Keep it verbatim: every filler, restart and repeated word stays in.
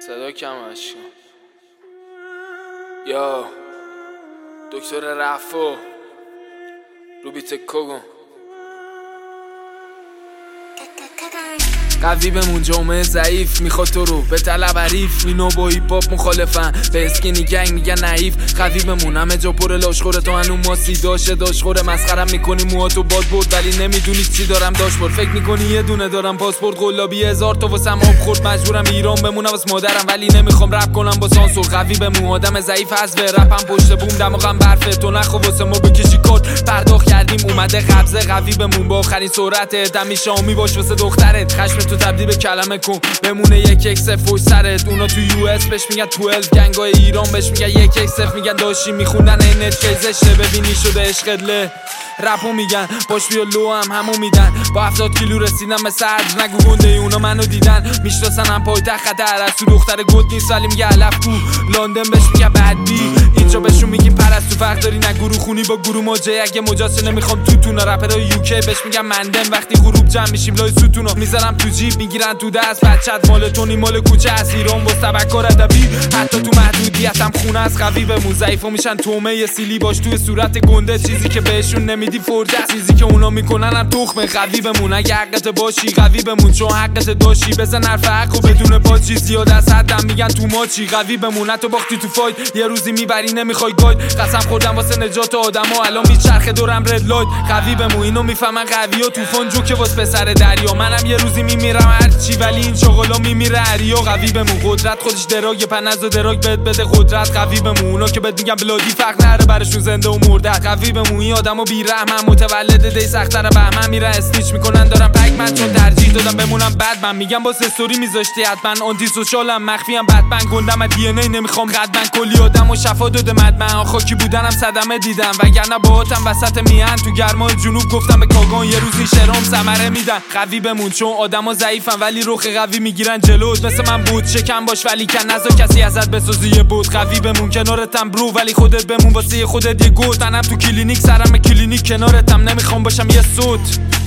صدا کمش کن. یا دکتر رفو رو بیت کوگون قوی بمون جامعه ضعیف میخواد تو رو به طلب حریف. اینو با هیپ هاپ مخالفن به اسکینی گنگ میگن نحیف. قوی بمون همه جا پر لاشخوره تو هنو ماسی داشه داشخوره. مسخرم میکنی موهاتو باد برد ولی نمیدونی چی دارم داشبورد. فکر میکنی یه دونه دارم پاسپورت قلابی هزار تا واسم آب خورد. مجبورم ایران بمونم واسه مادرم ولی نمیخوام رپ کنم با سانسور. قوی بمون آدم ضعیف از رپم پشت بوم دماغم برفه. تو نخو واسه ما بکشی کد پرداخت کردیم اومده قبضه. قوی بمون با آخرین سرعت دمی شامی باش واسه دخترت. خشم تو تبدیل به کلمه کن بمونه یک اکس فوش سرت. اونا تو یو اس بهش میگن دوازده گنگای ایران بهش میگن یک اکس میگن داشی میخوندن این چیزشه. ببینی شده عشقله رپو میگن باش بیا لو هم همو میدن. با هفتاد کیلو رسیدم به صدر نگو گنده اونا منو دیدن. میشناسن هم پایتخت خطر از تو دختر گود نیست ولی میگه علف کو. لندن بهش میگه بدبی اینجا بهشون میگیم پرستو. فرق داری نه گروه خونی با گروه موجه. اگه مجاز نمیخوام تو تونا رپرای یوکی بهش میگن مندم. وقتی غروب جمع میشیم لای ستونا میذارم تو جیب میگیرن تو دست. بچت مال تونی مال کوچه از ایران با سبکار ادبی. حتی تو محدودیتم خونه از قوی بمون. ضعیفا میشن تومه سیلی باش توی صورت گنده. چیزی که بهشون نمیدی فرجه چیزی که اونا میکنن هم تخمه. قوی بمون اگه حقت باشی قوی بمون چون حقت داشتی. بزن حرف حق و بدون پاچی زیاد از حدم میگن تو ماچی. قوی بمون حتی باختی تو فایت یه روزی میبری نمیخوای گاید. قسم خوردم واسه نجات آدما الان میچرخه دورم رد لایت. قوی بمون اینو میفهمن قوی و طوفان جو که واسه پسر دریا. منم یه روزی میمیرم هرچی ولی این چغلا میمیره هریا. قوی بمون قدرت خودش دراگ پنز و دراگ بهت بده قدرت. قوی بمون اونا که بهت میگن بلادی فرق نره براشون زنده و مرده. قوی بمون این آدمو بی‌رحمن متولد دی سخت‌تر بهمن میرن استیچ میکنن دارم پک من چون ترجیح دادم بمونم بد. من میگم با استوری میذاشتی حتما آنتی سوشالم مخفیم بدبن گندم دی ان ای نمیخوام قدمن. کلی آدمو شفا داده مدمن خاکی بودنم صدمه دیدم وگرنه باهاتم وسط میهن تو گرمای جنوب گفتم به کاگان یه روز این شرام ثمره میدن. قوی بمون چون آدما ضعیفن ولی رخ قوی میگیرن جلوت. مثل من بود شکم باش ولی کن نذار کسی ازت بسازی یه بود. قوی بمون کنارتم برو ولی خودت بمون واسه خودت یه گوت. منم تو کلینیک سرم کلینیک کنارتم نمیخوام باشم یه صوت.